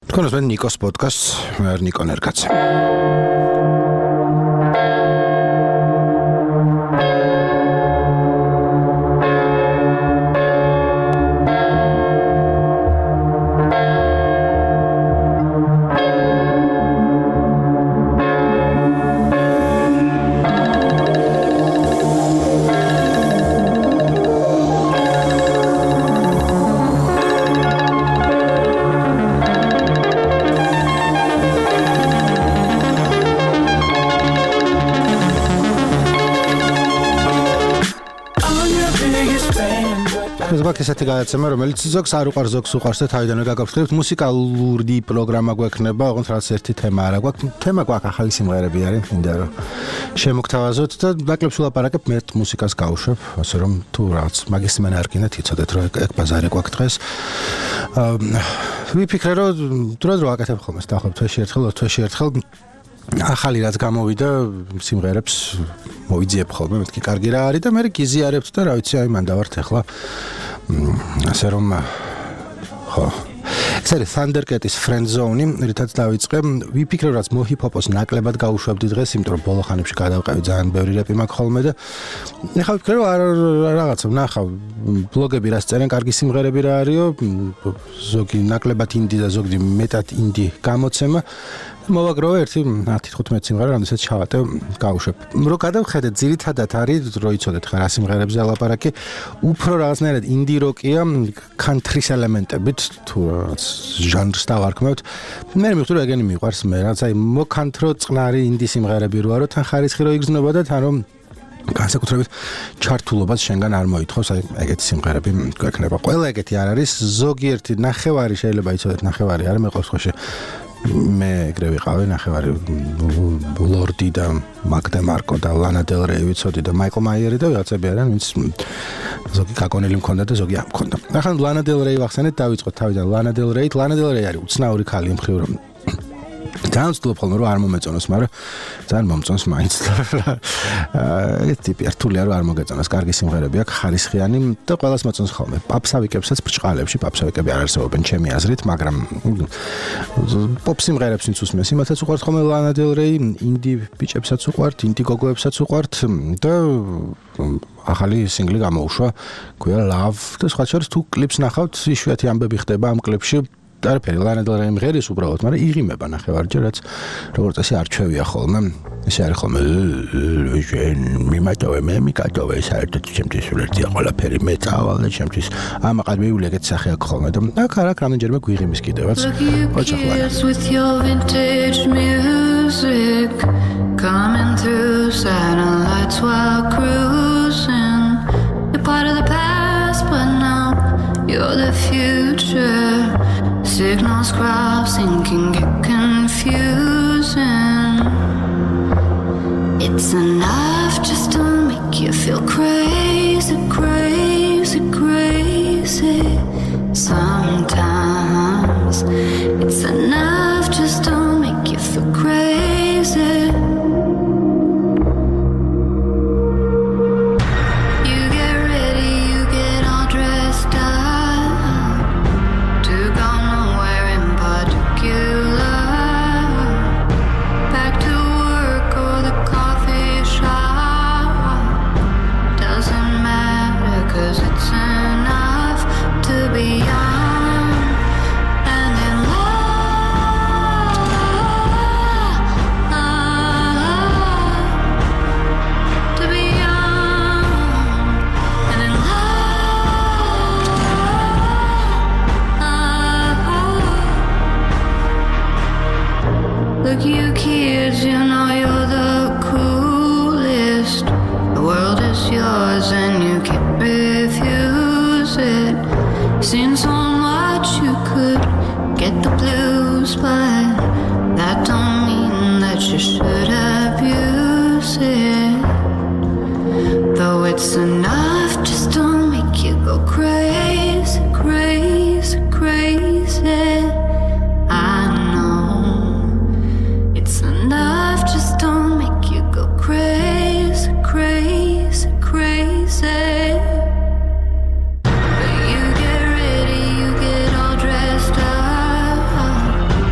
თქვენს მე ნიკოს პოდკასტს, მე არ ნიკო ნერგაც. ესეთი გადაცემა, რომელიც ზოგს არ უყარს, ზოგს უყარს და თავიდანვე გაგაფრთხილებთ. მუსიკალური პროგრამა გვექნება, ოღონდ რაც ერთი თემა არა გვაქვს. თემა გვაქვს ახალი სიმღერები არის, მინდა რომ შემოგთავაზოთ და ნაკლებს ვლაპარაკებ, მე მუსიკას გავუშვებ, ასე რომ თუ რაღაც მაგის მან არ გინდათ იცოდეთ რომ ეგ ბაზარი გვაქვს დღეს. ვიფიქრე რომ დროდადრო აკეთებ ხოლმე, დავხებ თვეში ერთხელ ახალი რაც გამოვიდა სიმღერებს მოვიძიებ ხოლმე, მეთქი კარგი რა არის და მე გიზიარებთ და რა ვიცი, აი მან დავართ ახლა ასე რომ ხო ეს არის Thundercat-ის Friend Zone-ი, რითაც დავიწყე. ვიფიქრე რაც მოჰიპ-ჰოპოს ნაკლებად გავუშვებდი დღეს, იმიტომ რომ ბოლო ხანებში გადავყევი ძალიან ბევრი რეპი მაქვს ხოლმე და ეხლა ვიფიქრე რომ რაღაცა ვნახავ ბლოგები რას წერენ, კარგი სიმღერები რა არისო, ზოგი ნაკლებად ინდი და ზოგი მეტად ინდი გამოცემა. მოვაგროვე ერთი 10-15 სიმღერა, რამდენსაც ჩავატე, გავუშვებ. რო გადავხედეთ, ძირითადად არის, რო იცოდეთ ხარ რა სიმღერებზე ალაპარაკი, უფრო რაღაცნაირად ინდი როკია, country-ს ელემენტებით, თუ რაღაც ჟანრს დავარქმევთ. მე მივხვდი რომ ეგენი მიყვარს მე, რაც აი მოკანთრო წყნარი ინდი სიმღერები რო არო, თან ხარისხი რო იგრძნობა და თან რომ განსაკუთრებით ჩართულობას შენგან არ მოითხოვს, აი ეგეთი სიმღერები გვექნება. ყველა ეგეთი არ არის, ზოგიერთი ნახევარი შეიძლება იცოდეთ, ნახევარი არის, მე ყოველ შემთხვევაში მე ეგრე ვიყავი ნახევარი ლორდი და მაგდა მარკო და ლანა დელ რეი ვიცოდი და მაიკლ მაიერი და ვიღაცები არიან, ვინც ზოგი გაკონილი მქონდა და ზოგი არ მქონდა. ახლა ლანა დელ რეი ვახსენეთ, დავიწყოთ თავიდან ლანა დელ რეით. ლანა დელ რეი არის უცნაური ქალი იმ მხრივ რომ ძალიან ვცდილობ ხოლმე რომ არ მომეწონოს, მაგრამ ძალიან მომწონს მაინც. ეს ტიპი რთულია რომ არ მოგეწონოს, კარგი სიმღერები აქვს, ხარისხიანი და ყველას მოწონს ხოლმე. პაპსავიკებსაც ბრჭყალებში, პაპსავიკები არ არსებობენ ჩემი აზრით, მაგრამ პოპ სიმღერებს ვინც უსმენს, იმათაც უყვართ ხოლმე ლანა დელ რეი, ინდი ბიჭებსაც უყვართ, ინდი გოგოებსაც უყვართ და ახალი სინგლი გამოუშვა, ქვია Love და სხვა შორის თუ კლიპს ნახავთ, იშვიათი ამბები ხდება ამ კლიპში. არაფერი ლანა დელ რეი მღერის უბრალოდ, მაგრამ იღიმება ნახევარჯერ, რაც როგორც წესი არ ჩვევია ხოლმე. ესე არის ხოლმე მიმატოვე მე მიკატოვე საერთოდ ჩემთვის ვლერტია ყველაფერი მე წავალ და ჩემთვის ამაყად მივული ეგეთ სახე აქვს ხოლმე და აქ რამდენჯერმე გვიღიმის კიდევაც ოჩახლანა with your vintage music coming through satellites while cruising you're part of the past but now you're the future signals crossing can get confusing it's enough just to make you feel crazy, crazy, crazy sometimes it's enough just to make you feel crazy Look, you kids, you know you're the coolest. The world is yours and you can't refuse it. Seen so much you could get the blues, but that don't mean that you should abuse it. Though it's enough just to make you go crazy, crazy, crazy. I know it's enough just to make you go crazy, crazy, crazy. But you get ready, you get all dressed up.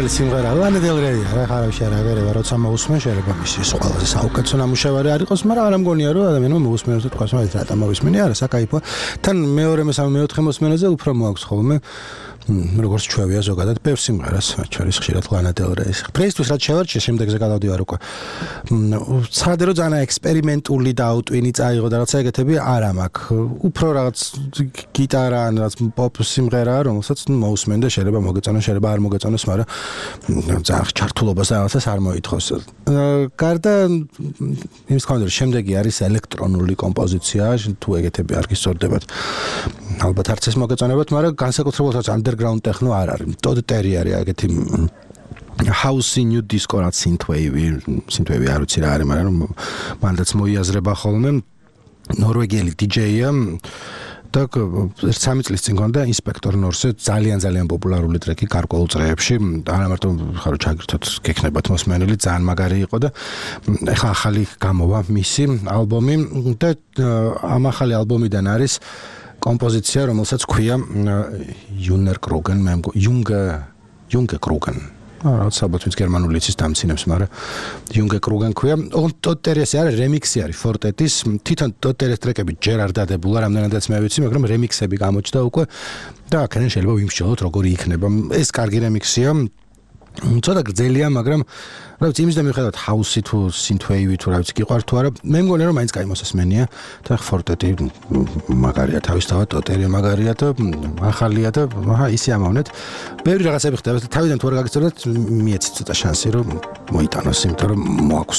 პირველი სიმღერა ლანა დელ რეია რა ხარავში არა ვერება როცა მოусმენ შეიძლება მის ყველაზე საუკეთესო ნამუშევარი არ იყოს, მაგრამ არ ამგონია რომ ადამიანმა მოусმენოს და თქვას მაგ რატომ მოვისმენი არა საკაიფოა. თან მეორე მესამე მეოთხე მოსმენაზე უფრო მოაქვს ხოლმე როგორც ჩვევია ზოგადად ბევრ სიმღერას, ჩვენის ხშირად ლანა დელ რეის. დღეისთვის რაც შევარჩიე, შემდეგზე გადავდივარ უკვე. ცხადე რომ ძალიან ექსპერიმენტული და აუტვინი წაიღო და რაღაცა ეგეთები არ მაქვს. უფრო რაღაც გიტარა ან რაღაც პოპ სიმღერაა, რომელსაც მოусმენ და შეიძლება მოგეწონოს, შეიძლება არ მოგეწონოს, მაგრამ ძალიან ჩართულობას რაღაცას არ მოითხოვს. გარდა იმის თქმა უნდა, შემდეგი არის ელექტრონული კომპოზიცია, თუ ეგეთები არ გისწორდებათ. ალბათ არც ეს მოგეწონებათ, მაგრამ განსაკუთრებულად რაც underground techno არ არის. Todd Terry არის ეგეთი house new disco რაც synthwave არ ვიცი რა არის, მაგრამ მანდაც მოიაზრება ხოლმე ნორვეგიელი DJ-ია და 3 წლის წინ გონდა ინსპექტორ ნორსზე ძალიან პოპულარული ტრეკი გარკვეულ წრეებში. არა მარტო ხარო ჩაგირთოთ გექნებათ მოსმენელი, ძალიან მაგარი იყო და ეხლა ახალი გამოვა მისი ალბომი და ამ ახალი ალბომიდან არის კომპოზიცია, რომელსაც ქვია Junge Krugen, Junge Krugen. რაც ალბათ ვინც გერმანული იცის დამცინებს, მაგრამ Junge Krugen ქვია. Todd Terry არის რემიქსი არის Fortet-ის. თვითონ Todd Terry-ის ტრეკები ჯერ არ დადებულა, რამდენადაც მე ვიცი, მაგრამ რემიქსები გამოჩნდა უკვე და აქედან შეიძლება ვიმსჯელოთ როგორი იქნება. ეს კარგი რემიქსია. ცოტა გრძელია, მაგრამ რა ვიცი, იმის და მიუხედავად house-ი თუ synthwave-ი თუ რა ვიცი გიყვართ თუ არა, მე მგონია რომ მაინც კაი მოსასმენია და Fortet-ი მაგარია თავისთავად, Todd Terry მაგარია და ახალია და ისე ამოვნეთ. ბევრი რაღაცები ხდება და თავიდან თუ არ გაგიცნობთ, მიეცით ცოტა შანსი რომ მოიტანოს, იმიტომ რომ მოაქვს.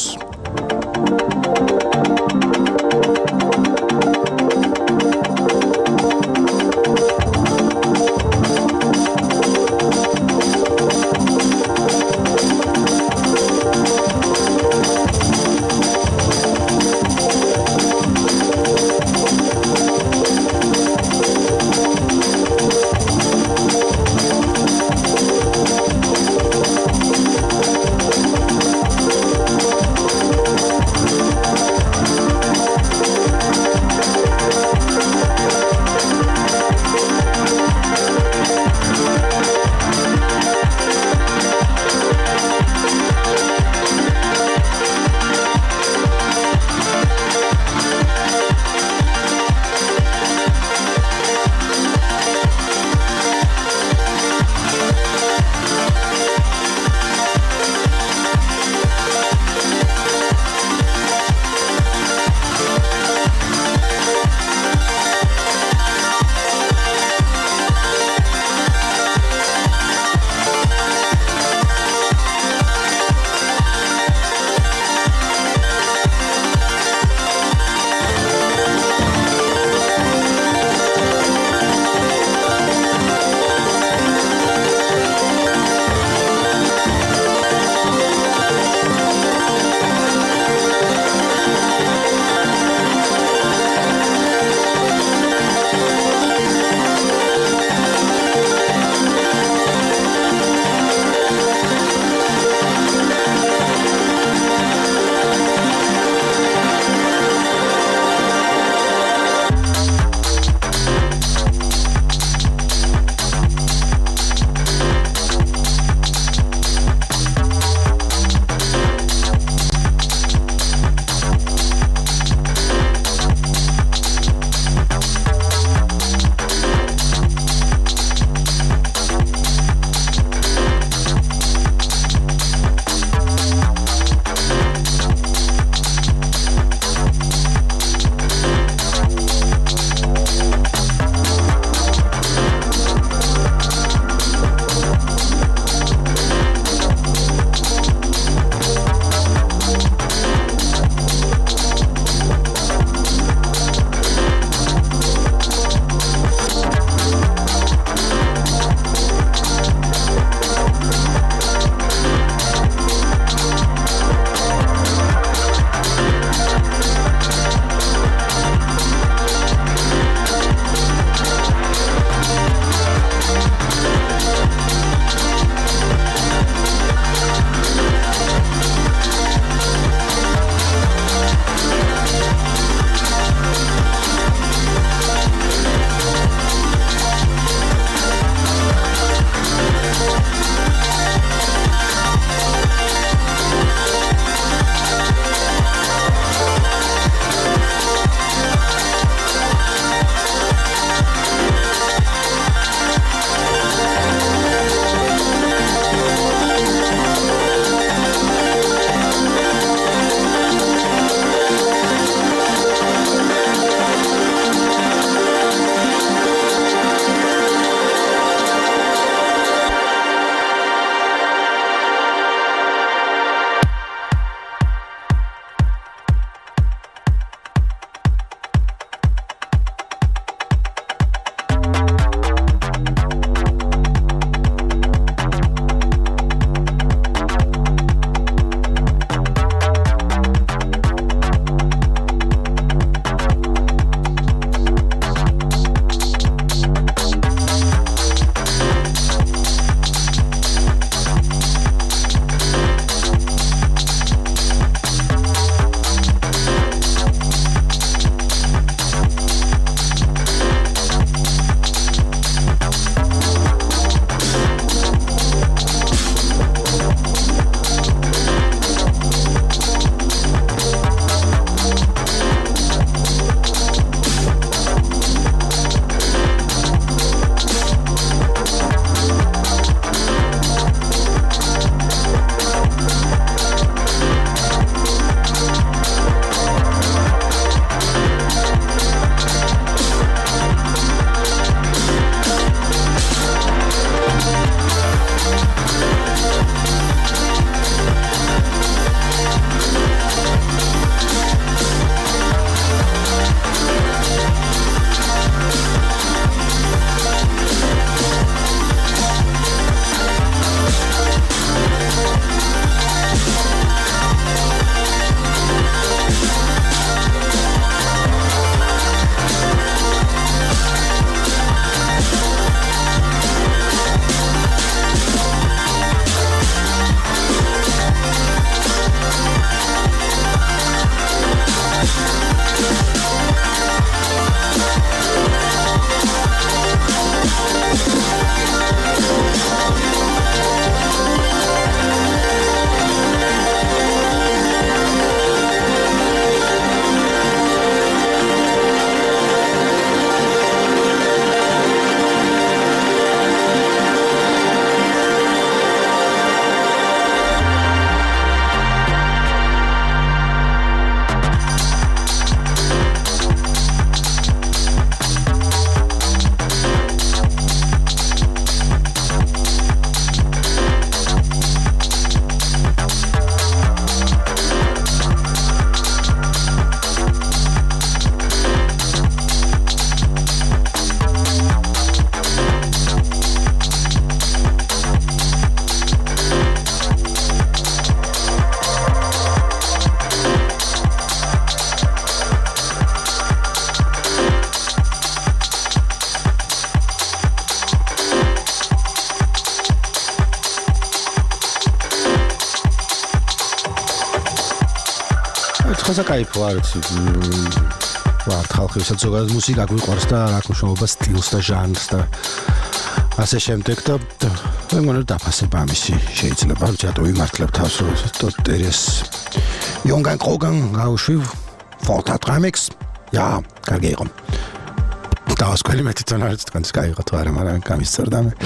თხაზე кайფო არის. ვარ ხალხი ვისაც ზოგადად მუსიკა გვიყვარს და რა მნიშვნელობა სტილს და ჟანრს და ასე შემდეგ და მე მგონი დაფასება ამისი შეიძლება რატო ვიმართლებ თავს რომ ტოტერიას იონგან ყოგან გაუშვი ფოტოტრამიქს ja კარგი იყო დავასკველი მე თვითონ არის თქვენს кайიღო თუ არა მაგრამ გამისწორდა მე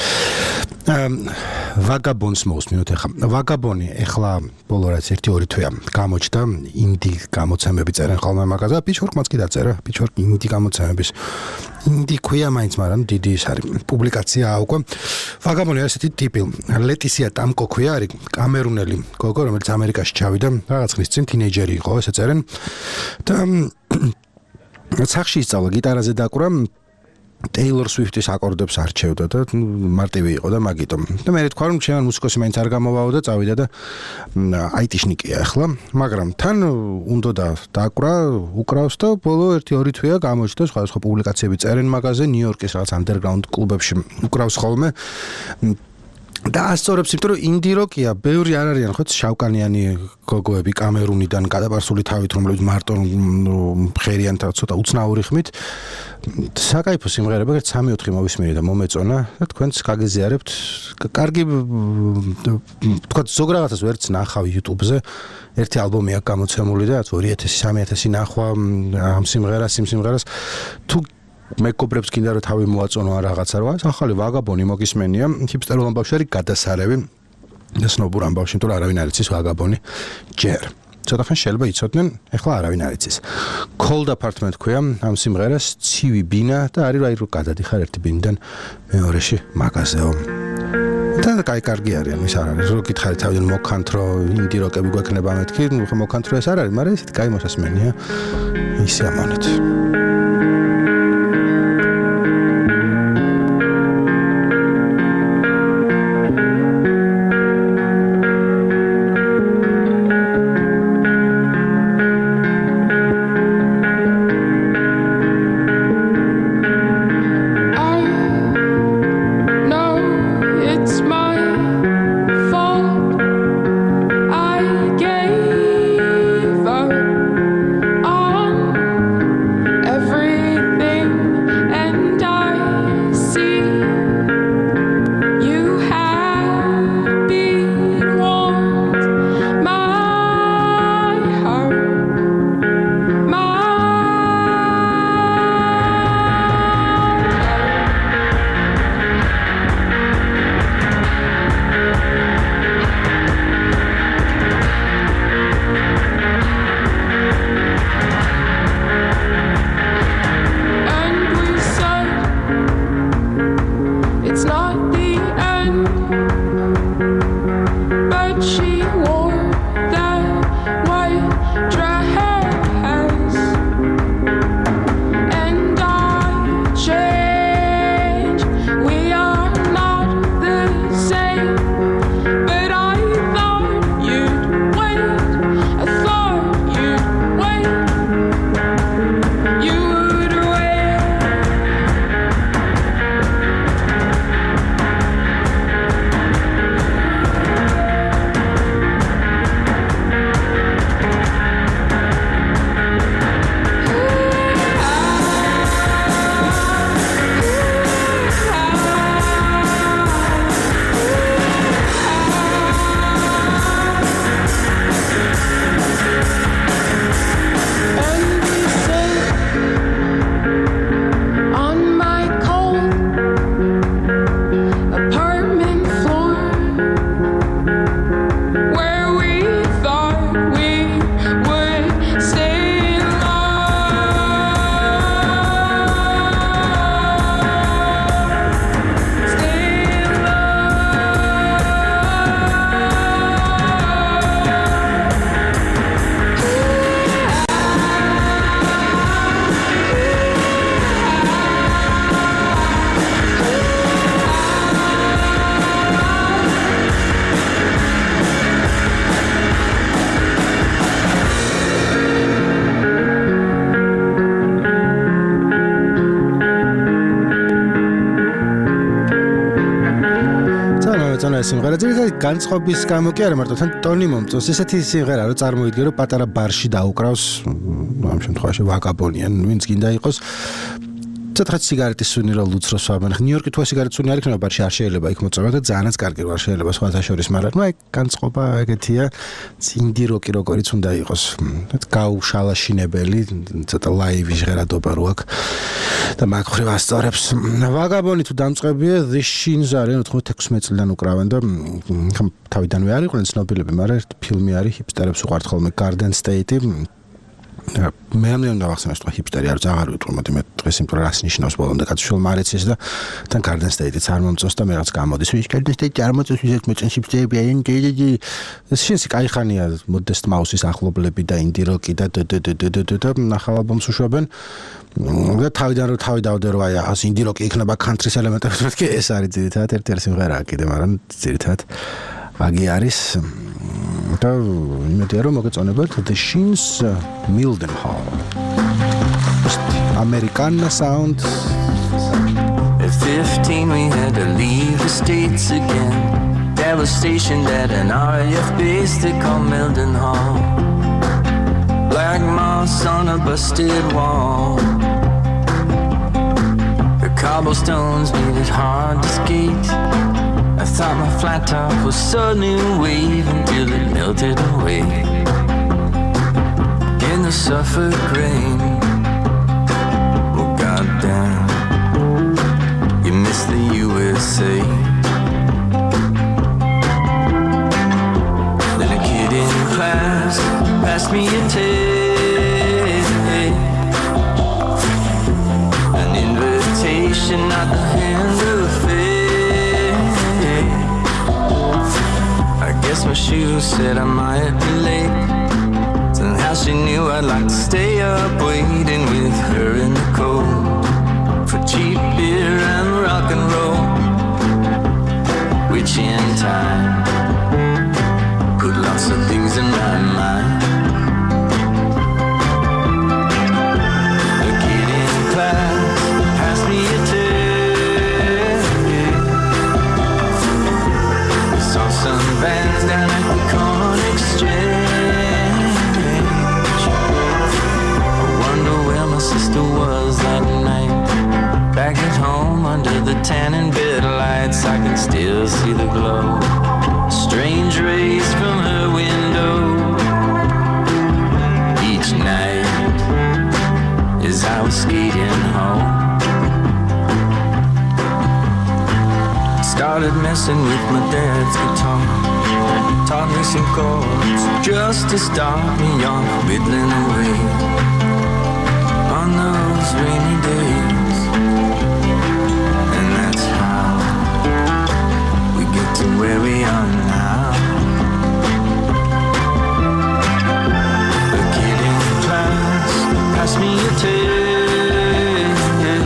ვაგაბონს მოვსმინოთ ახლა ვაგაბონი ახლა ბოლო რაც 1-2 თვეა გამოჩნდა ინდი გამოცემები წერენ ხოლმე მაგაზე პიჩვორკმაც კი დაწერა პიჩვორკ ინდი გამოცემების ინდი ქვია მაინც მაგრამ დიდი ის არის პუბლიკაციაა უკვე ვაგაბონი ასეთი ტიპი ლეტისია ტამკო ქვია არის კამერუნელი გოგო რომელიც ამერიკაში ჩავიდა რაღაც ხნის წინ თინეიჯერი იყო ესე წერენ და სახში ისწავლა გიტარაზე დაკვრა Taylor Swift-ის აკორდებს არჩევდა და მარტივი იყო და მაგიტომ. და მე თქვა რომ ჩემ მუსიკოსი მაინც არ გამოვაო და წავიდა და IT-შნიკია ახლა, მაგრამ თან უნდა და დაკვრა, უკრავს და ბოლო 1-2 თვეა გამოჩნდა სხვადასხვა პუბლიკაციები წერენ მაგაზე ნიუ-იორკის რაღაც underground კლუბებში უკრავს ხოლმე. და ასწორებს იმიტომ რომ ინდი როკია ბევრი არ არიან ხო შავკანიანი გოგოები კამერუნიდან გადაბარსული თავით რომლებიც მარტო ხერიან და ცოტა უცნაური ხმით საკაიფო სიმღერები 3-4 მოვისმინე და მომეწონა და თქვენც გაგეზიარებთ კარგი თქვა ზოგ რაღაცას ვერც ნახავ YouTube-ზე ერთი ალბომი აქვს გამოცემული და 2000-3000 ნახვა ამ სიმღერას თუ მეკობრებს კიდე რომ თავი მოაწონო ან რაღაცა რა ახალი ვაგაბონი მოგისმენია ჰიპსტერულ ამბავში არის გადასარევი და სნობურ ამბავში იმიტომ რომ არავინ არ იცის ვაგაბონი ჯერ ცოტა ხანი შეიძლება იცოდნენ ეხლა არავინ არ იცის cold apartment ქვია ამ სიმღერას ცივი ბინა და არის რა რომ გადადიხარ ერთი ბინიდან მეორეში მაგაზეო და კარგი არის ის არ არის რო გითხარი თავიდან მოკანთრო ინდი როკები გვექნება მეთქი მოკანთრო ეს არ არის მაგრამ ესეთი კაი მოსასმენია ისე ამონით სიმღერა ძირითადად განწყობის გამო კი არა მარტო თან ტონი მომწონს ესეთი სიმღერა რომ წარმოიდგე რომ პატარა ბარში დაუკრავს ამ შემთხვევაში ვაგაბონიან ვინც გინდა იყოს ცოტა სიგარეტის სუნი რო ლუცროს ვაბენ ნიუ-იორკი თუ სიგარეტის სუნი არ იქნება ბარში არ შეიძლება იქ მოწევათ და ძალიანაც კარგი არ შეიძლება სხვათა შორის მაგრამ ნუ აი განწყობა ეგეთია ცინდი როკი როგორიც უნდა იყოს გაუშალაშინებელი ცოტა ლაივი ჟღერადობა რო აქვს და მაგ ხრივ ასწორებს ვაგაბონი თუ დამწყებია The Shins არიან 96 წლიდან უკრავენ და თავიდანვე არ იყვნენ ცნობილები მაგრამ ერთ ფილმი არის ჰიპსტერებს უყვართ ხოლმე Garden State მე ამ უნდა ვახსენოს თუ ჰიპსტერი არ აღარ ვიტყვი მოდი მე დღეს იმ პროგრამას ნიშნავს ბოლომდე კაცშვილმა არეცეს და თან Garden State-იც არ მომწონს და მეღაც გამოდის ვიშ Garden State არ მომწონს ვისაც მეწენ ჰიპსტერი ან ჯეჯი შენსი кай ხანია Modest Mouse-ის ახლობლები და ინდი როკი და და ნახალ ალბომს უშვებენ და თავიდან რომ თავი დავდე რომ აი ას ინდი როკი იქნება country-s ელემენტები მეთქი ეს არის ძირითადად ერთ-ერთი სიმღერაა კიდე მაგრამ ძირითადად აგი არის და იმედია რომ მოგეწონებათ The Shins Mildenhall American sound At 15 we had to leave the States again That was stationed at an RAF base they called Mildenhall Black moss on a busted wall The cobblestones made it hard to skate I thought my flat top was so new wave until it melted away in the Suffolk rain. Oh goddamn, you miss the USA. Then a kid in class passed me a tape, an invitation at the hand of fate. I guess my shoes said I might be late. Somehow she knew I'd like to stay up waiting with her in the cold for cheap beer and rock and roll, which in time put lots of things in my mind. A kid in class passed me a tape. I saw some bands down at the Corn Exchange. I wonder where my sister was that night. Back at home under the tanning bed lights, I can still see the glow. Strange rays from her window each night as I was skating home. Started messing with my dad's guitar, taught me some chords just to start me off whittling away on those rainy days. And that's how we get to where we are now. A kid in class passed me a tape,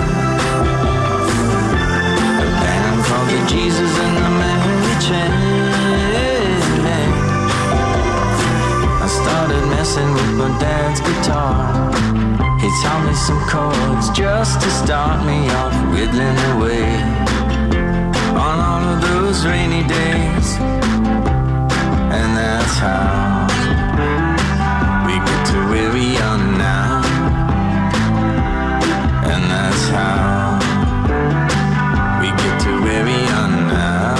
a band called the Jesus and the Mary Chain. I started messing with my dad's guitar. He taught me some chords just to start me off whittling away on all of those rainy days. And that's how we get to where we are now. And that's how we get to where we are now.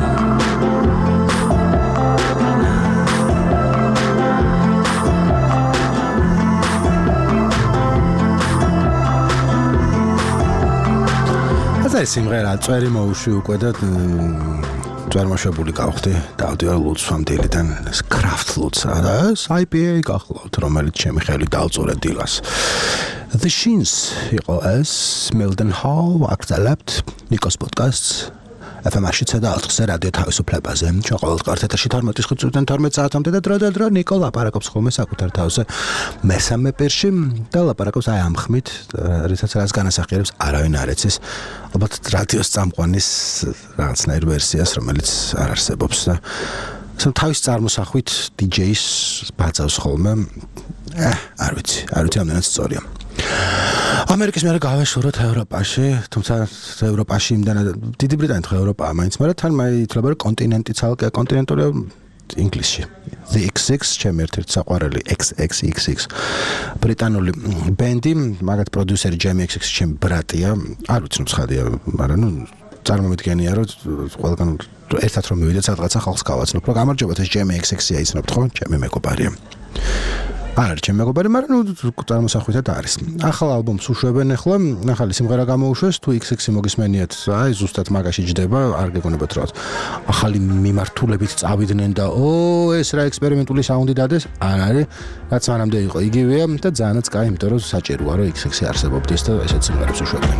ეს სიმღერა წვერი მოუშვი უკვე და წვერმოშვებული გავხდი დავდივარ ლუცვამდელიდან ეს craft ლუცრა და ეს IPA გახლავთ რომელიც ჩემი ხელი დავწურე დილას The Shins იყო ეს Mildenhall ვაგრძელებთ ნიკოს პოდკასტს FM-აშიცა და 4-ზე რადიო თავისუფლებაზე ყოველდღიურ ეთერში 12 წუთიდან 12 საათამდე და დრო ნიკო ლაპარაკობს ხოლმე საკუთარ თავზე მესამე პირში და ლაპარაკობს აი ამ ხმით რითაც რაც განასახიერებს არავინ არ ეცეს ალბათ რადიოს წამყვანის რაღაცნაირ ვერსიას რომელიც არ არსებობს და თავის წარმოსახვით DJ-ს ბაძავს ხოლმე არ ვიცი ამდენად სწორია ამერიკის მე გავეშუროთ ევროპაში, თუმცა ევროპაში იმდანად დიდი ბრიტანეთი ხო ევროპაა მაინც, მაგრამ თან ითვლება რომ კონტინენტი ცალკე კონტინენტურია ინგლისში. The XX ჩემი ერთ-ერთი საყვარელი XXXX ბრიტანული ბენდი, მაგათ პროდიუსერი Jamie XX ჩემი ბრატია, არ ვიცი ნუ ცხადია, მაგრამ ნუ წარმომიდგენია რომ ყველგან ერთად რომ მივიდეთ სადღაცა ხალხს გავაცნობ, რომ გამარჯობათ ეს Jamie XX-ია იცნობთ ხო? ჩემი მეგობარია. არ არის ჩემი მეგობარი, მაგრამ ნუ წარმოსახვითად არის. ახალ ალბომს უშვებენ ახლა, ახალი სიმღერა გამოუშვეს, თუ XX მოგისმენიათ, აი ზუსტად მაგაში ჯდება, არ გეგონებათ რა. ახალი მიმართულებით წავიდნენ და ეს რა ექსპერიმენტული საუნდი დადეს, არ არის, რაც მანამდე იყო იგივეა და ძალიანაც კაი, იმიტომ რომ საჭიროა რომ XX არსებობდეს და ესეთ სიმღერებს უშვებდნენ.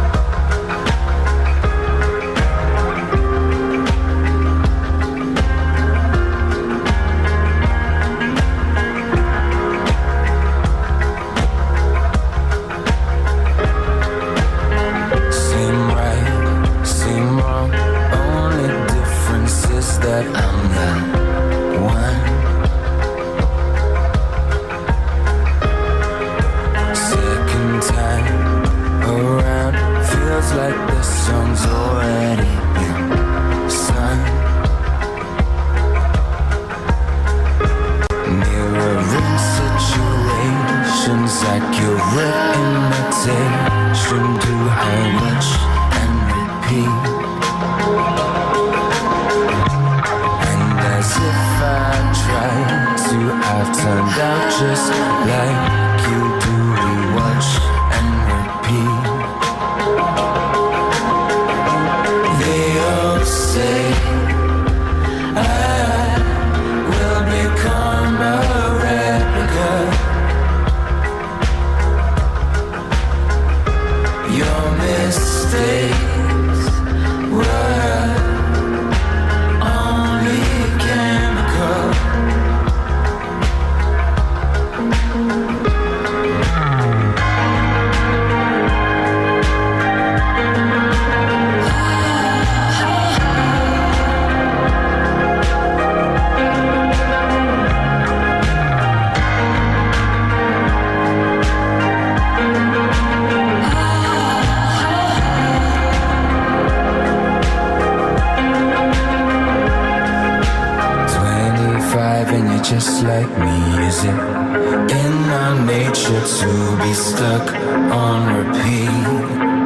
Just like me, is it in our nature to be stuck on repeat?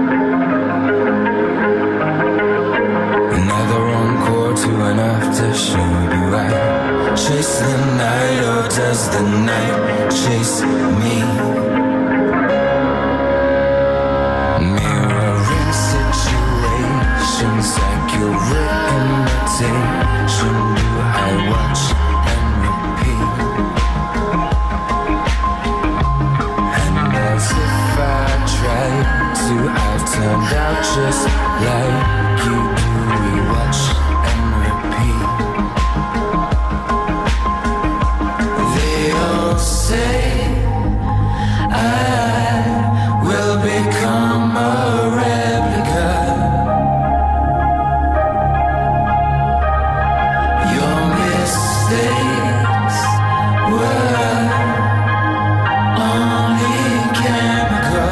Another encore to an aftershoot. Do I chase the night or does the night chase me? Mirroring situations like your imitation. Do I watch? I've turned out just like you do. We watch and repeat. They all say I will become a replica. Your mistakes were only chemical.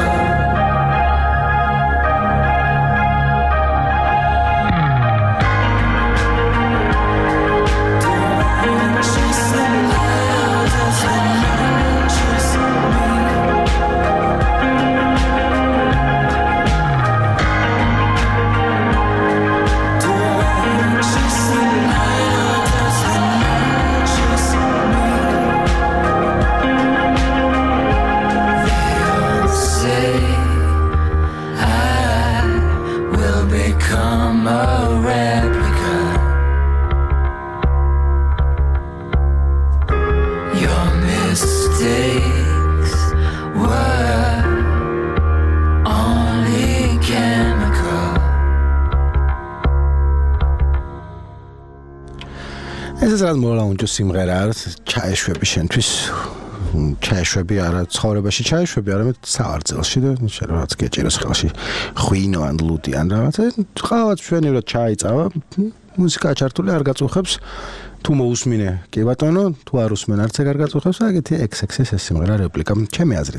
ეს რაც მოლაუნჯო სიმღერა არის, ჩაეშვები შენთვის. ჩაეშვები არა ცხოვრებაში ჩაეშვები, არამედ სავარძელში და შენ რაც გეჭიროს ხელში ღვინო ან ლუდი ან რაღაცა, ყავაც ჩვენივრად ჩაიწავა, მუსიკა ჩართული არ გაწუხებს, თუ მოусმინე, კი ბატონო, თუ არ უსმენ არც ეგ არ გაწუხებს, აგეთი XX-ის ეს სიმღერა რეპლიკა, ჩემი აზრით.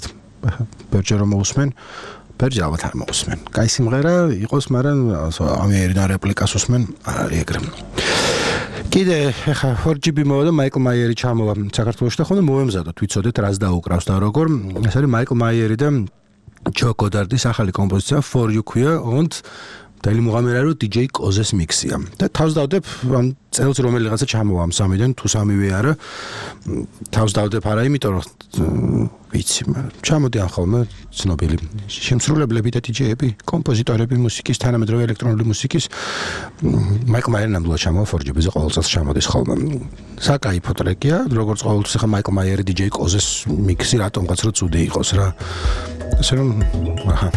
ბერჯერო მოусმენ, ბერჯი ალბათ არ მოусმენ. კაი სიმღერა იყოს, მაგრამ ამერიდან რეპლიკას უსმენ, არ არის ეგრე. კიდე ხა 4GB მოვა და მაიკლ მაიერი ჩამოვა საქართველოში და ხოლმე მოემზადოთ, ვიცოდეთ რას დაუკრავს და როგორ. ეს არის მაიკლ მაიერი და ჯო გოდარდის ახალი კომპოზიცია For You ქვია und დაილი მუღამერა რომ DJ კოზეს მიქსია. და თავს დავდებ ამ წელს რომელიღაცა ჩამოვა ამ სამიდან თუ სამივე არა. თავს დავდებ არა, იმიტომ რომ ვიცი, ჩამოდიან ხოლმე ცნობილი შემსრულებლები და DJ-ები, კომპოზიტორები მუსიკის, თანამედროვე ელექტრონული მუსიკის. მაიკლ მაიერი ნამდვილად ჩამოვა 4GB-ზე ყოველ წელს ჩამოდის ხოლმე. საკაიფო ტრეკია, როგორც ყოველთვის ახლა მაიკლ მაიერი DJ კოზეს მიქსი რატომღაც რო ცუდი იყოს რა. ასე რომ აჰა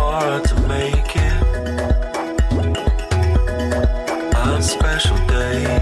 special day.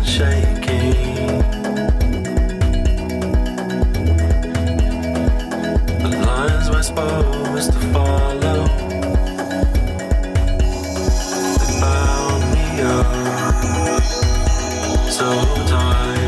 shaking. The lines we're supposed to follow, they bound me up so tight.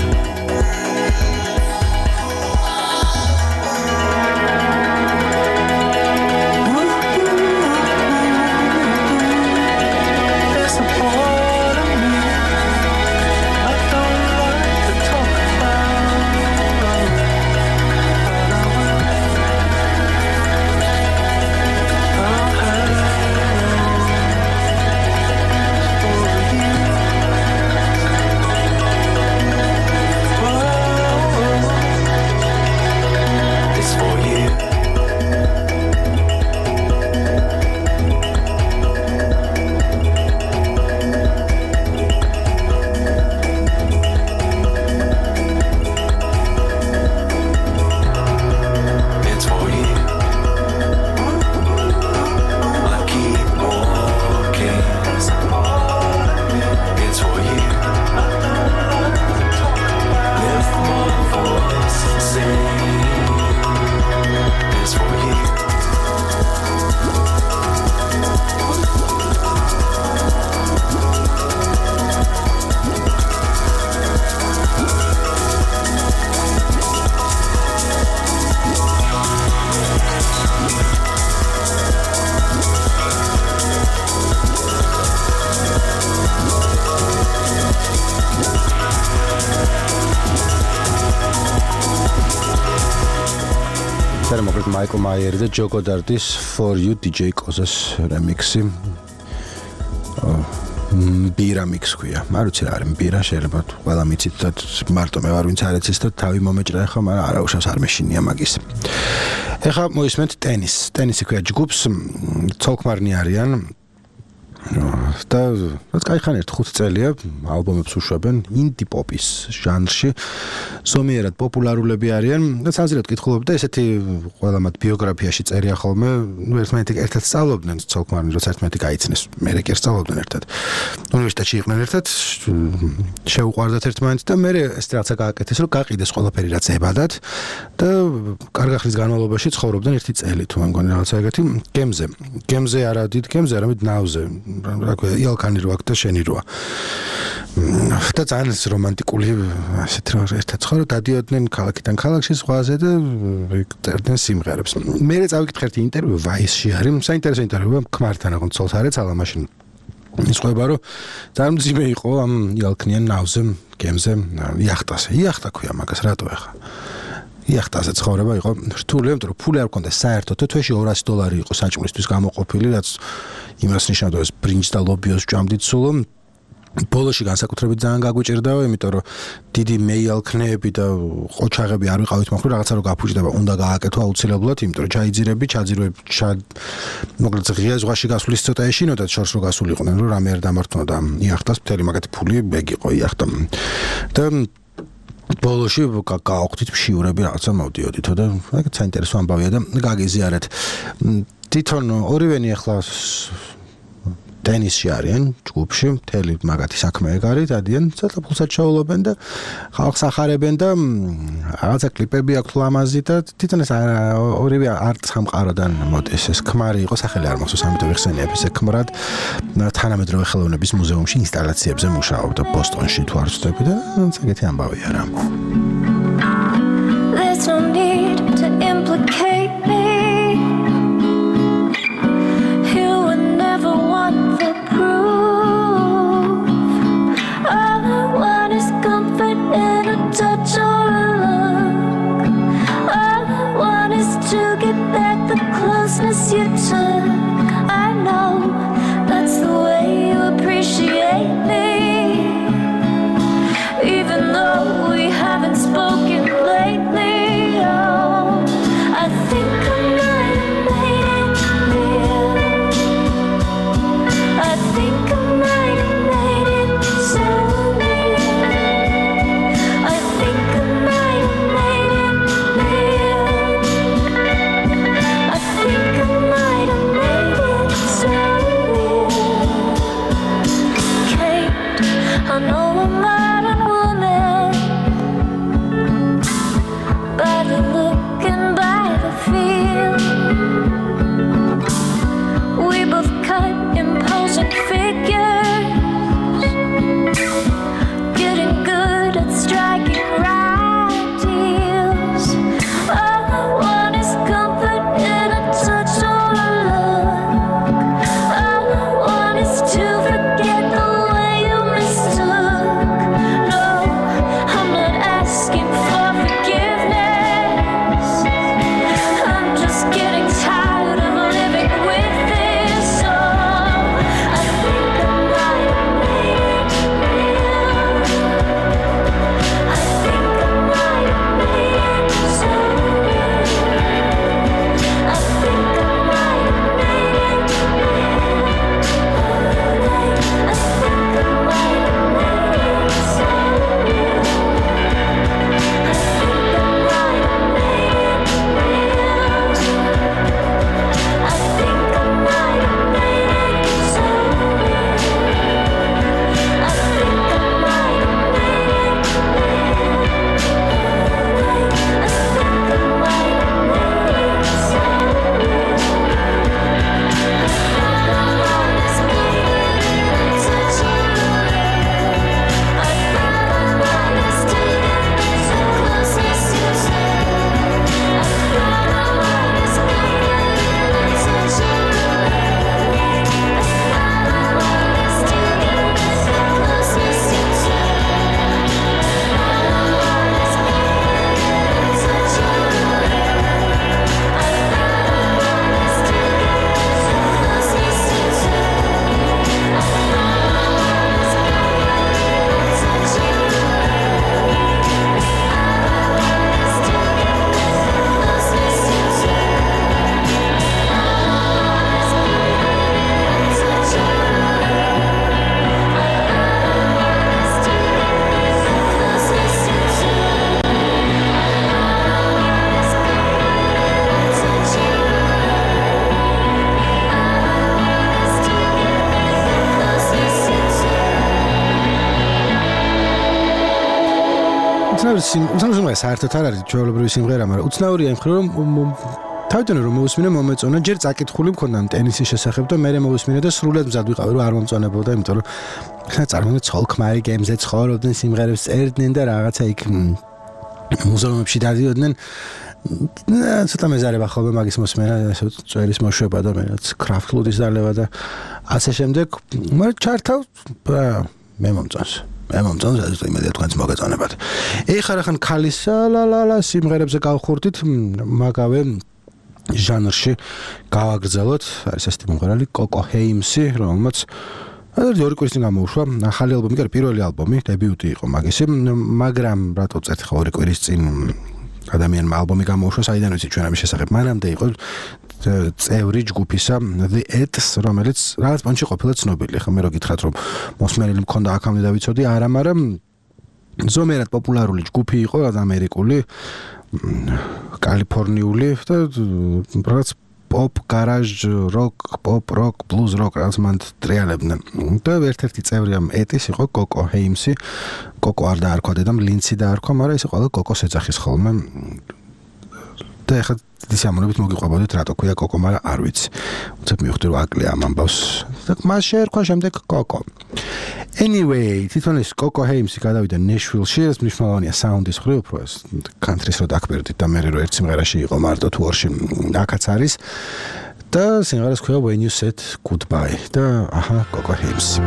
Michael Myers და Joe Goddard's For You DJ Kozas remix-ი. ბირა mix ქვია. არ ვიცი რა არის ბირა, შეიძლება ყველა მიცით და მარტო მე ვარ ვინც არ იცის და თავი მომეჭრა ხა, მაგრამ არა უშავს არ მეშინია მაგის. ეხლა მოისმენთ ტენისი ქვია ჯგუფს, ცოლქმარნი არიან. და რაც кайხან 5 წელია ალბომებს უშვებენ ინდი პოპის ჟანრში. ზომიერად პოპულარულები არიან და საზრად კითხულობ და ესეთი ყველა მათ ბიოგრაფიაში წერია ხოლმე, ერთმანეთი ერთად სწავლობდნენ ცოლქმარნი, როცა ერთმანეთი გაიცნეს, მერე კი სწავლობდნენ ერთად. უნივერსიტეტში იყვნენ ერთად, შეუყვარდათ ერთმანეთს და მერე ეს რაღაცა გააკეთეს, რომ გაყიდეს ყველაფერი რაც ებადათ და კარგი ხნის განმავლობაში ცხოვრობდნენ 1 წელი თუ მე მგონი რაღაცა ეგეთი გემზე არა დიდ გემზე, არამედ ნავზე. რა ქვია, იალქანი რო აქ და შენი როა. და ძალიან რომანტიკული ასეთ რა ერთად ცხოვრ დადიოდნენ ქალაქიდან ქალაქში ზღვაზე და წერდნენ სიმღერებს. მე წავიკითხე ერთი ინტერვიუ Vice-ში არის, საინტერესო ინტერვიუა ქმართან, აღარ ცოლს არ ეცალა მაშინ. ისყვება რომ ძალიან მძიმე იყო ამ იალქნიან ნავზე, გემზე, იახტა ქვია მაგას, რატო ახლა? იახტაზე ცხოვრება იყო რთული, იმიტომ რომ ფული არ მქონდა საერთოდ, თვეში $200 იყო საჭმლისთვის გამოყოფილი, რაც იმას ნიშნავდა, ეს ბრინჯს და ლობიოს ჭამდით სულო. ბოლოში განსაკუთრებით ძალიან გაგვიჭირდაო, იმიტომ რომ დიდი მეიალქნეები და ყოჩაღები არ ვიყავით მოხდა, რაღაცა რო გაფუჭდება, უნდა გააკეთო აუცილებლად, იმიტომ რომ მოკლედ ღია ზღვაში გასulis ცოტა ეშინოდა, შორს რო გასულიყვნენ, რომ რამე არ დამართნოდა იახტას, მთელი მაგათი ფული ეგ იყო იახტა. და ბოლოში გააღვთით ფშიურები რაღაცა მოვდიოდითო და ეგ საინტერესო ამბავია და გაგიზიარეთ. თვითონ ორივენი ახლა ტენისში არიან ჯგუფში, მთელი მაგათი საქმე ეგ არის, დადიან ცოტა ფულსაც ჩაულობენ და ხალხს ახარებენ და რაღაცა კლიპები აქვს ლამაზი და თვითონ ეს ორივე არტ სამყაროდან მოდის. ეს ქმარი იყო, სახელი არ მახსოვს, ამიტომ ვიხსენიებ ეს ქმრად თანამედროვე ხელოვნების მუზეუმში ინსტალაციებზე მუშაობდა ბოსტონში თუ არ ვცდები და ეგეთი ამბავია რა. There's no need to implicate me. You would never want the proof. All I want is comfort in a touch or a look. All I want is to get back the closeness you took. I know that's the way you appreciate me. Even though we haven't spoken lately, oh, I think I'm უცნაური სიმღერა საერთოდ არ არის ჩვეულებრივი სიმღერა, მაგრამ უცნაურია იმ მხრივ რომ თავიდან რომ მოვისმინე მომეწონა, ჯერ წაკითხული მქონდა ტენისის შესახებ და მე მოვისმინე და სრულად მზად ვიყავი რომ არ მომწონებოდა, იმიტომ რომ წარმოვიდგინე ცოლ-ქმარი გემზე ცხოვრობდნენ, სიმღერებს წერდნენ და რაღაცა იქ მუზეუმებში დადიოდნენ. ცოტა მეზარება ხოლმე მაგის მოსმენა, წვერის მოშვება და მეც კრაფტლუდის დალევა და ასე შემდეგ, მაგრამ ჩართავ მე მომწონს. მე მომწონს ეს იმედია თქვენც მოგეწონებათ. ეხლა რახან ქალის ლა სიმღერებზე გავხურდით, მაგავე ჟანრში გავაგრძელოთ. არის ეს მომღერალი კოკო ჰეიმსი, რომელმაც ორი კვირის წინ გამოუშვა ახალი ალბომი, კი არა, პირველი ალბომი, დებიუტი იყო მაგისი, მაგრამ რატო წერთ ხო ორი კვირის წინ ადამიანმა ალბომი გამოუშვა, საიდან ვიცი ჩვენ ამის შესახებ. მანამდე იყო წევრი ჯგუფისა The Ets, რომელიც რაღაც პონჩი ყოფილა ცნობილი. ხა მე რო გითხრათ რომ მოსმენელი მქონდა აქამდე დავიცოდი, არა, მაგრამ ზომიერად პოპულარული ჯგუფი იყო, ამერიკული, კალიფორნიული და რაღაც pop, garage, rock, pop, rock, blues rock რაც მან ტრიალებდნენ. და ერთ-ერთი წევრი ამ ეტის იყო კოკო ჰეიმსი. კოკო არ დაარქვა დედამ, ლინცი დაარქვა, მაგრამ ის ყველა კოკოს ეძახის ხოლმე. და ეხლა დიდი სამონებით მოგიყვებოდით რატო ქვია კოკო, მაგრამ არ ვიცი. უცებ მივხვდი რომ აკლია ამ ამბავს. და მას შეერქვა შემდეგ კოკო. Anyway, თვითონ ეს კოკო ჰეიმსი გადავიდა ნეშვილში, ეს მნიშვნელოვანია საუნდის მხრივ, უფრო ეს კანტრის რო დაკბერდით და მე რო ერთ სიმღერაში იყო მარტო თუორში აქაც არის. და სიმღერას ქვია When You Said Goodbye და აჰა კოკო ჰეიმსი.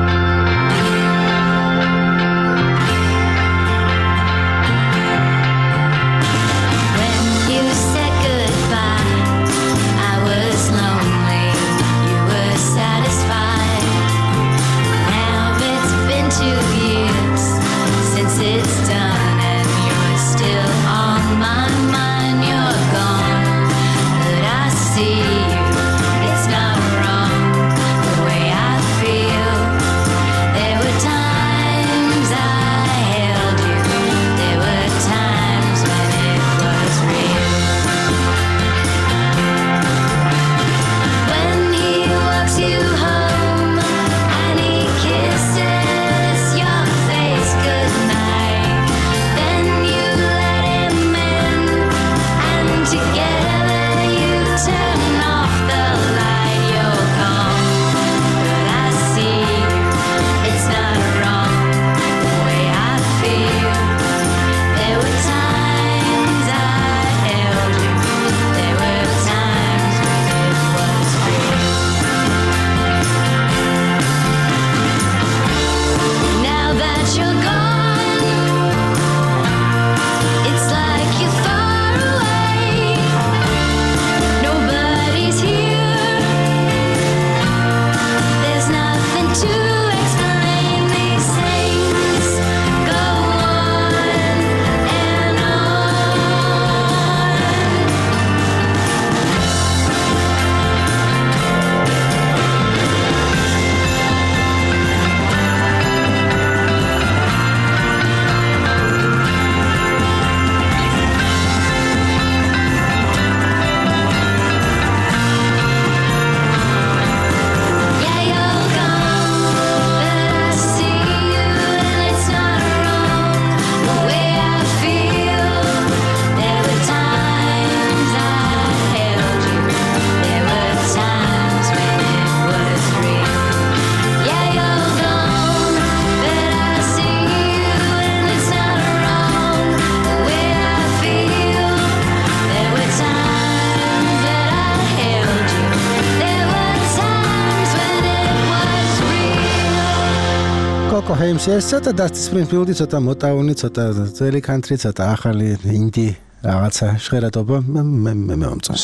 კოკო ჰეიმსი ეს ცოტა დასტი სპრინგფილდი, ცოტა მოტაუნი, ცოტა ძველი კანტრი, ცოტა ახალი ინდი რაღაცა ჟღერადობა მე მომწონს.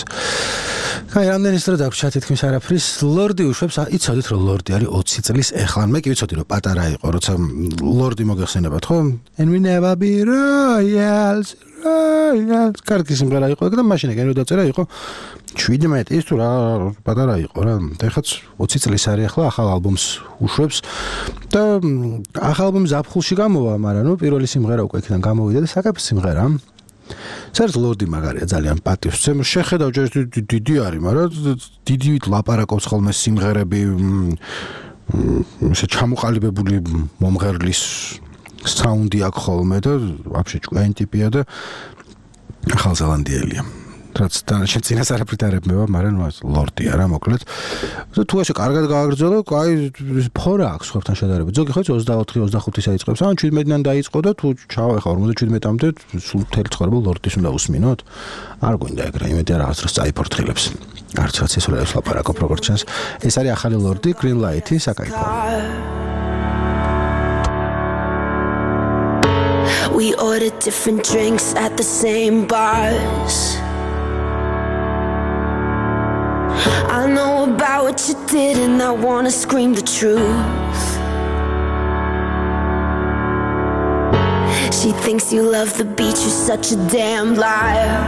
აი რამდენი სწორად აქვს თითქმის არაფრის. ლორდი უშვებს, იცოდით რომ ლორდი არის 20 წლის ეხლა. მე კი ვიცოდი რომ პატარა იყო, როცა ლორდი მოგეხსენებათ, ხო? And we never be royals. კარგი სიმღერა იყო და მაშინ ეგ დაწერა იყო 17 ის თუ რა პატარა იყო რა. ეხაც 20 წლის არის ახლა, ახალ ალბომს უშვებს და ახალ ალბომი ზაფხულში გამოვა, მაგრამ ნუ პირველი სიმღერა უკვე იქიდან გამოვიდა და საკაფე სიმღერა. საერთოდ ლორდი მაგარია, ძალიან პატივს ცემ. შეხედავ ჯერ დიდი არის, მაგრამ დიდივით ლაპარაკობს ხოლმე სიმღერები, ესე ჩამოყალიბებული მომღერლის საუნდი აქვს ხოლმე და вообще ჭკვიანი ტიპია და ახალზელანდიელია. რაც დანარჩენ წინას არაფრით არ ებმება, მაგრამ ლორდი არა მოკლედ. და თუ ასე კარგად გააგრძელო, აი ფორა აქვს ხებთან შედარებით. ზოგი ხო 24-25-ს აიწყებს, ან 17-დან დაიწყო და თუ ჩავა ხა 57-მდე სულ მთელი ცხოვრება ლორდის უნდა უსმინოთ. არ გვინდა ეგრე, იმედი რაღაც დროს წაიფორთხილებს. არც რაც ეს რა ლაპარაკობ როგორც ჩანს. ეს არის ახალი ლორდი, Green Light-ი, საკაიფო. We ordered different drinks at the same bars. I know about what you did and I wanna scream the truth. She thinks you love the beach, you're such a damn liar.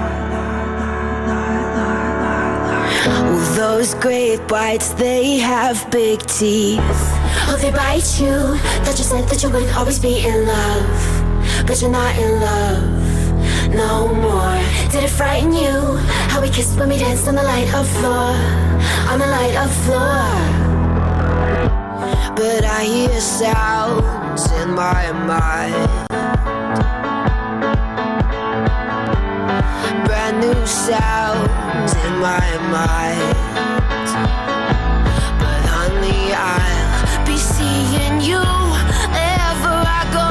Well, those great whites, they have big teeth. Oh, they bite you, that you said that you wouldn't always be in love. But you're not in love no more. Did it frighten you how we kissed when we danced on the light of floor, on the light of floor? But I hear sounds in my mind, brand new sounds in my mind. But honey, I'll be seeing you wherever I go.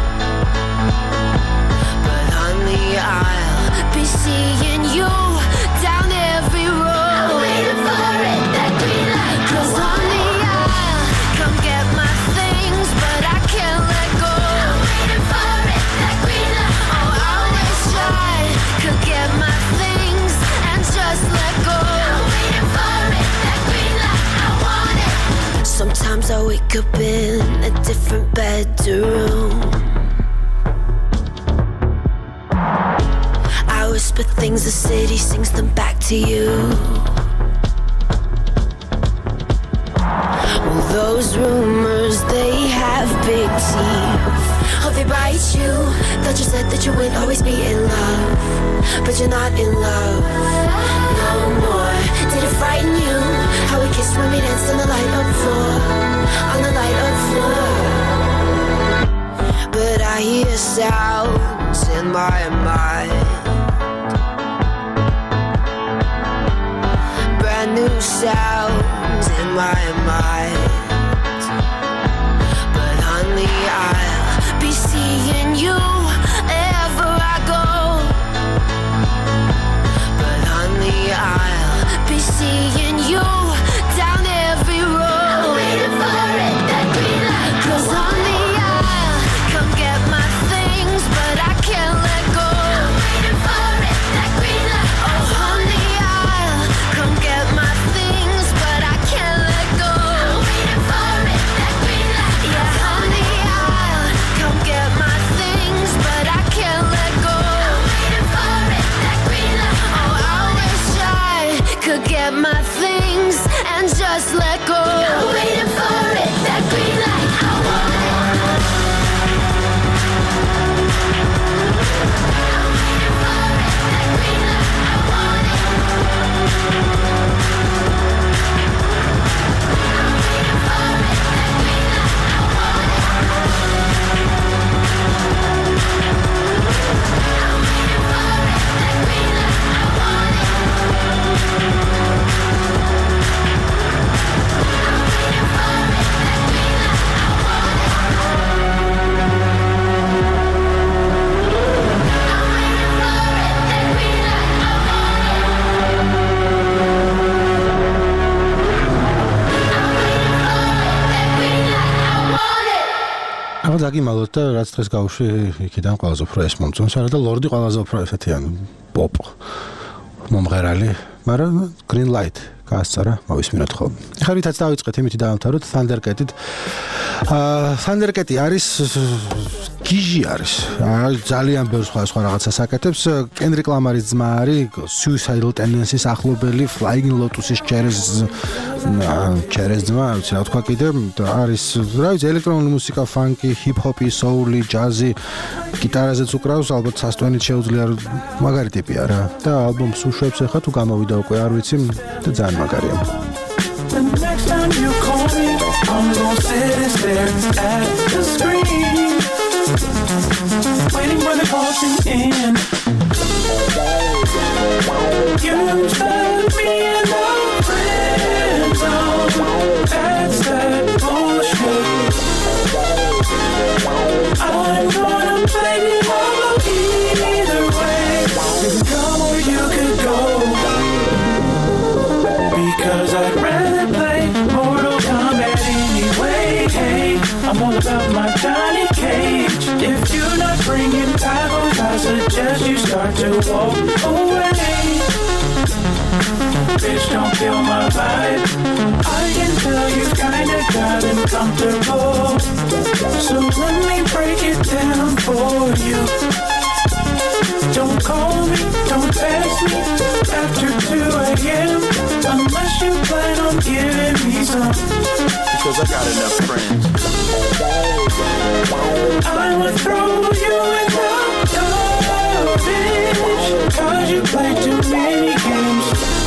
I'll be seeing you down every road. I'm waiting for it, that green light. 'Cause on the aisle, come get my things, but I can't let go. I'm waiting for it, that green light. Oh, I wish I could get my things and just let go. I'm waiting for it, that green light. I want it. Sometimes I wake up in a different bedroom. Whisper things, the city sings them back to you. Well, those rumors, they have big teeth. Oh, they bite you. Thought you said that you would always be in love, but you're not in love no more. Did it frighten you how we kissed when we danced on the light of floor, on the light of floor? But I hear sounds in my mind, new sounds in my mind. But honey, I'll be seeing you wherever I go. But honey, I'll be seeing you down every road. I'm waiting for it, that green light. 'Cause on the aisle, come get my things, but I can't let go. I'm waiting for it, that green light. Oh, on the aisle, come get my things, but I can't let go. I'm waiting for it, that green light. Yeah, on the aisle, come get my things, but I can't let go. I'm waiting for it, that green light. Oh, I wish I could get my things and just let go. I'm waiting for it, that green light. I want it. I'm waiting for it, that green light. I want it. დაგიმალოთ და რაც დღეს გავუშვი იქიდან ყველაზე უფრო ეს მომწონს არა და ლორდი ყველაზე უფრო ესეთი ანუ პოპ მომღერალი მაგრამ Green Light გაასწარა მოვისმინოთ ხოლმე. ახლა რითაც დავიწყეთ იმითი დავამთავროთ Thundercat-ით. Thundercat-ი არის გიჟი არის. ძალიან ბევრ სხვა რაღაცას აკეთებს. Kendrick Lamar-ის ძმა არის Suicidal Tendencies ახლობელი Flying Lotus-ის ჩერეს ძმა, ვიცი რა თქვა კიდე, არის რა ვიცი ელექტრონული მუსიკა, ფანკი, ჰიპ-ჰოპი, soul-ი, ჯაზი, გიტარაზეც უკრავს, ალბათ სასტვენით შეუძლია მაგარი ტიპია რა. და ალბომს უშვებს ახლა თუ გამოვიდა უკვე არ ვიცი და ძალიან მაგარია. The next time you call me, I'm gonna sit and stare at the screen. rushing in. You stuck me in the friend zone. That's that bullshit. I'm gonna play it all either way. You can come or you could go, because I'd rather play Mortal Kombat anyway. Hey, I'm all about my Johnny Cage. If you're not bringing tacos, I suggest you start to walk away. Bitch, don't kill my vibe. I can tell you kinda got uncomfortable, so let me break it down for you. Don't call me, don't text me after 2 a.m. unless you plan on giving me some, because I got enough friends. I would throw you in the garbage, cause you play too many games.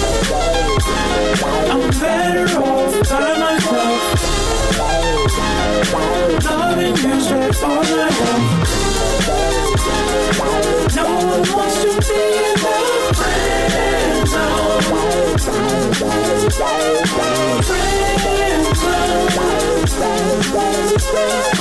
I'm better off by myself, loving you straight for my life. No one wants to be in the friend zone. Friend zone.